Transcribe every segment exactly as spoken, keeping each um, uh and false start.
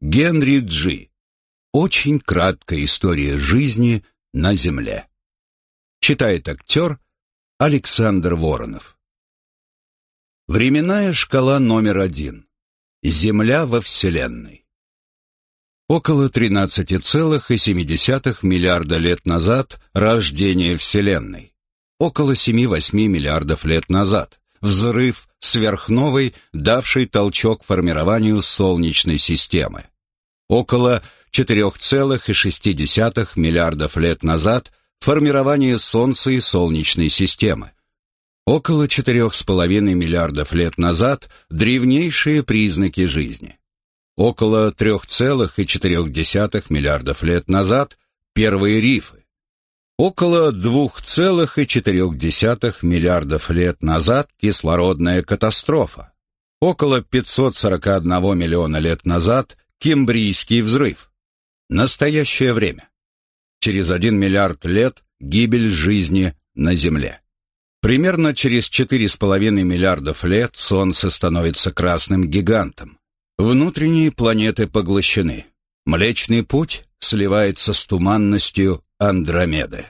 Генри Джи. Очень краткая история жизни на Земле. Читает актер Александр Воронов. Временная шкала номер один. Земля во Вселенной. Около тринадцати целых семи десятых миллиарда лет назад рождение Вселенной. Около семи-восьми миллиардов лет назад взрыв сверхновой, давший толчок формированию Солнечной системы. Около четырёх целых шести десятых миллиардов лет назад формирование Солнца и Солнечной системы. Около четырёх с половиной миллиардов лет назад древнейшие признаки жизни. Около трёх целых четырёх десятых миллиардов лет назад первые рифы. Около двух целых четырёх десятых миллиардов лет назад кислородная катастрофа. Около пятисот сорока одного миллиона лет назад Кембрийский взрыв. Настоящее время. Через один миллиард лет гибель жизни на Земле. Примерно через четыре с половиной миллиардов лет Солнце становится красным гигантом. Внутренние планеты поглощены. Млечный Путь сливается с туманностью Андромеды.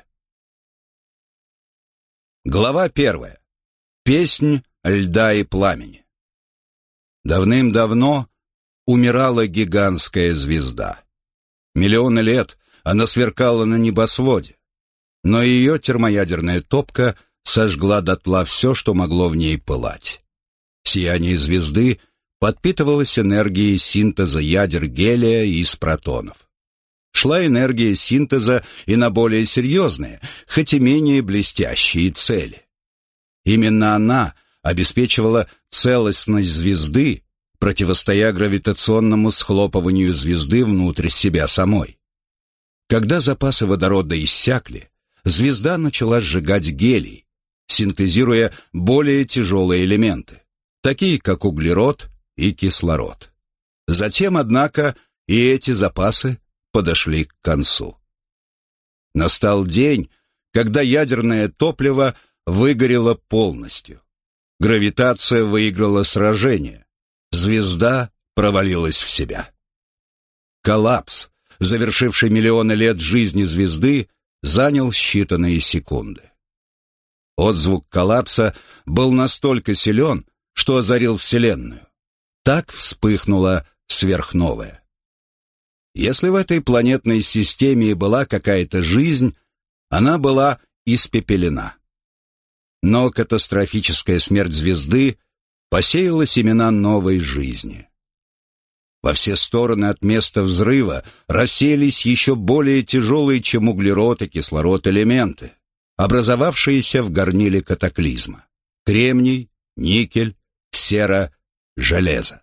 Глава первая. Песнь льда и пламени. Давным-давно умирала гигантская звезда. Миллионы лет она сверкала на небосводе, но ее термоядерная топка сожгла дотла все, что могло в ней пылать. Сияние звезды подпитывалось энергией синтеза ядер гелия из протонов. Шла энергия синтеза и на более серьезные, хоть и менее блестящие цели. Именно она обеспечивала целостность звезды, противостоя гравитационному схлопыванию звезды внутрь себя самой. Когда запасы водорода иссякли, звезда начала сжигать гелий, синтезируя более тяжелые элементы, такие как углерод и кислород. Затем, однако, и эти запасы подошли к концу. Настал день, когда ядерное топливо выгорело полностью. Гравитация выиграла сражение. Звезда провалилась в себя. Коллапс, завершивший миллионы лет жизни звезды, занял считанные секунды. Отзвук коллапса был настолько силен, что озарил Вселенную. Так вспыхнула сверхновая. Если в этой планетной системе и была какая-то жизнь, она была испепелена. Но катастрофическая смерть звезды посеяла семена новой жизни. Во все стороны от места взрыва рассеялись еще более тяжелые, чем углерод и кислород, элементы, образовавшиеся в горниле катаклизма: кремний, никель, сера, железо.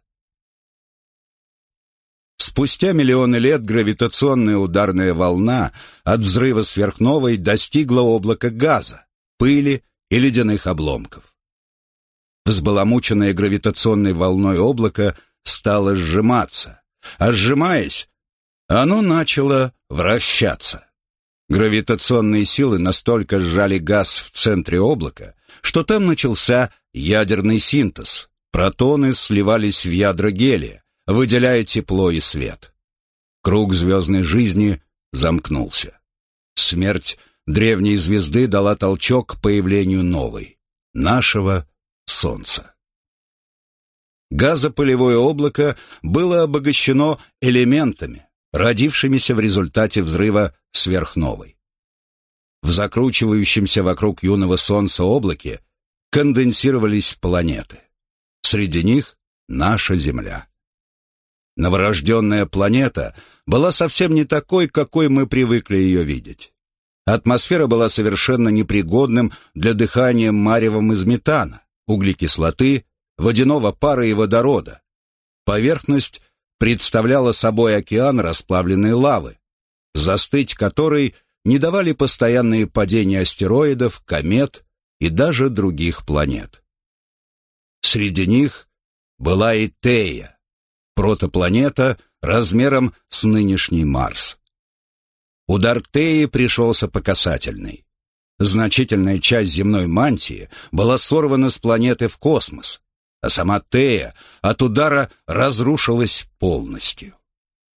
Спустя миллионы лет гравитационная ударная волна от взрыва сверхновой достигла облака газа, пыли и ледяных обломков. Взбаламученное гравитационной волной облако стало сжиматься, а сжимаясь, оно начало вращаться. Гравитационные силы настолько сжали газ в центре облака, что там начался ядерный синтез. Протоны сливались в ядра гелия, выделяя тепло и свет. Круг звездной жизни замкнулся. Смерть древней звезды дала толчок к появлению новой, нашего Солнца. Газопылевое облако было обогащено элементами, родившимися в результате взрыва сверхновой. В закручивающемся вокруг юного Солнца облаке конденсировались планеты. Среди них наша Земля. Новорожденная планета была совсем не такой, какой мы привыкли ее видеть. Атмосфера была совершенно непригодным для дыхания маревом из метана, углекислоты, водяного пара и водорода. Поверхность представляла собой океан расплавленной лавы, застыть которой не давали постоянные падения астероидов, комет и даже других планет. Среди них была и Тея, протопланета размером с нынешний Марс. Удар Теи пришелся по касательной. Значительная часть земной мантии была сорвана с планеты в космос, а сама Тея от удара разрушилась полностью.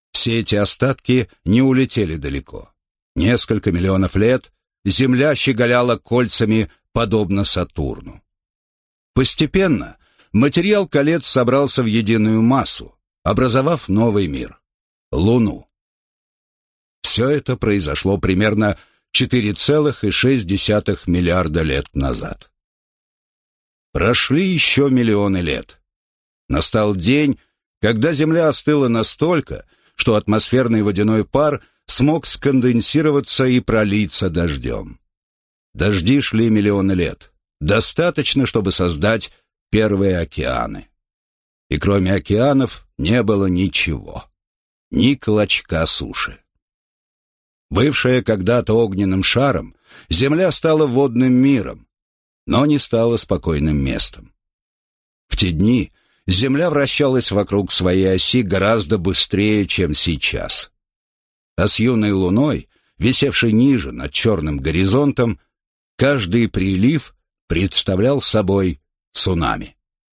Все эти остатки не улетели далеко. Несколько миллионов лет Земля щеголяла кольцами, подобно Сатурну. Постепенно материал колец собрался в единую массу, образовав новый мир — Луну. Все это произошло примерно четыре целых шесть десятых миллиарда лет назад. Прошли еще миллионы лет. Настал день, когда Земля остыла настолько, что атмосферный водяной пар смог сконденсироваться и пролиться дождем. Дожди шли миллионы лет. Достаточно, чтобы создать первые океаны. И кроме океанов не было ничего. Ни клочка суши. Бывшая когда-то огненным шаром, Земля стала водным миром, но не стала спокойным местом. В те дни Земля вращалась вокруг своей оси гораздо быстрее, чем сейчас. А с юной Луной, висевшей ниже над черным горизонтом, каждый прилив представлял собой цунами.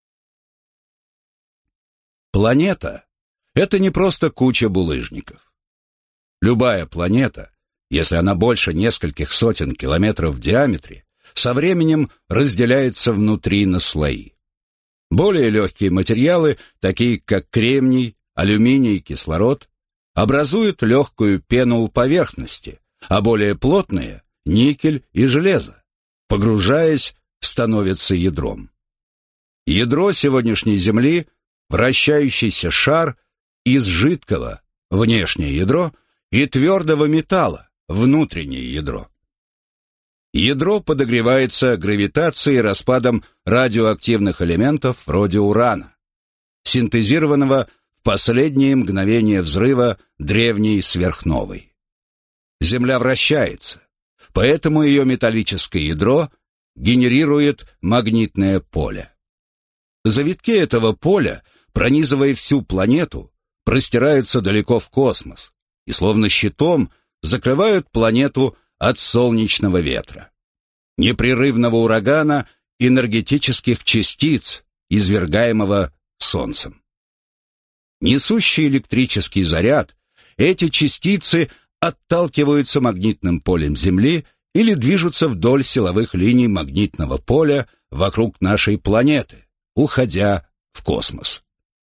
Планета — это не просто куча булыжников. Любая планета, если она больше нескольких сотен километров в диаметре, со временем разделяется внутри на слои. Более легкие материалы, такие как кремний, алюминий и кислород, образуют легкую пену у поверхности, а более плотные — никель и железо, погружаясь, становятся ядром. Ядро сегодняшней Земли — вращающийся шар из жидкого, внешнее ядро, и твердого металла, внутреннее ядро. Ядро подогревается гравитацией и распадом радиоактивных элементов вроде урана, синтезированного в последние мгновения взрыва древней сверхновой. Земля вращается, поэтому ее металлическое ядро генерирует магнитное поле. Завитки этого поля, пронизывая всю планету, простираются далеко в космос и словно щитом закрывают планету от солнечного ветра, непрерывного урагана энергетических частиц, извергаемого Солнцем. Несущий электрический заряд, эти частицы отталкиваются магнитным полем Земли или движутся вдоль силовых линий магнитного поля вокруг нашей планеты, уходя в космос.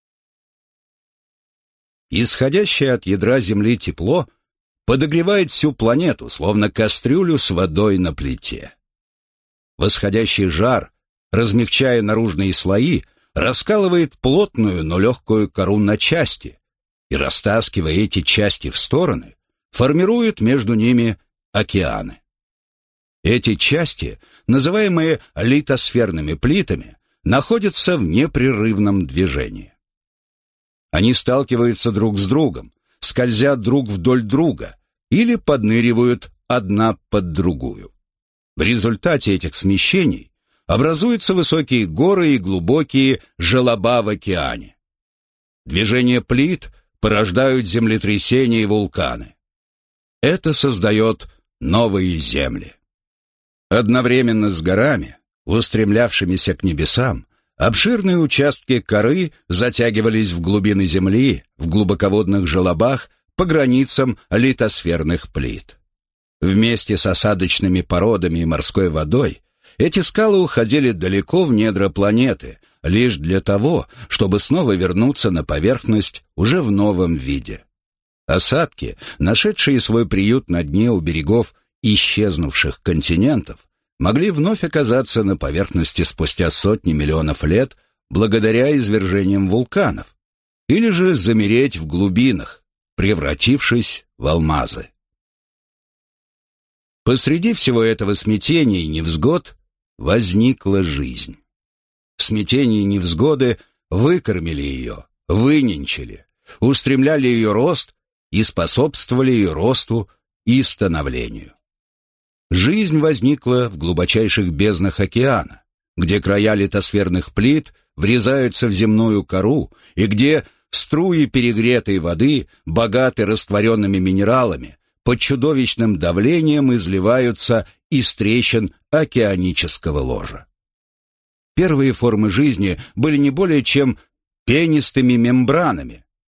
Исходящее от ядра Земли тепло подогревает всю планету, словно кастрюлю с водой на плите. Восходящий жар, размягчая наружные слои, раскалывает плотную, но легкую кору на части и, растаскивая эти части в стороны, формирует между ними океаны. Эти части, называемые литосферными плитами, находятся в непрерывном движении. Они сталкиваются друг с другом, скользят друг вдоль друга или подныривают одна под другую. В результате этих смещений образуются высокие горы и глубокие желоба в океане. Движение плит порождают землетрясения и вулканы. Это создает новые земли. Одновременно с горами, устремлявшимися к небесам, обширные участки коры затягивались в глубины земли, в глубоководных желобах по границам литосферных плит. Вместе с осадочными породами и морской водой эти скалы уходили далеко в недра планеты, лишь для того, чтобы снова вернуться на поверхность уже в новом виде. Осадки, нашедшие свой приют на дне у берегов исчезнувших континентов, могли вновь оказаться на поверхности спустя сотни миллионов лет благодаря извержениям вулканов, или же замереть в глубинах, превратившись в алмазы. Посреди всего этого смятения и невзгод возникла жизнь. Смятение и невзгоды выкормили ее, выненчили, устремляли ее рост и способствовали ее росту и становлению. Жизнь возникла в глубочайших безднах океана, где края литосферных плит врезаются в земную кору и где струи перегретой воды, богаты растворенными минералами, под чудовищным давлением изливаются из трещин океанического ложа. Первые формы жизни были не более чем пенистыми мембранами,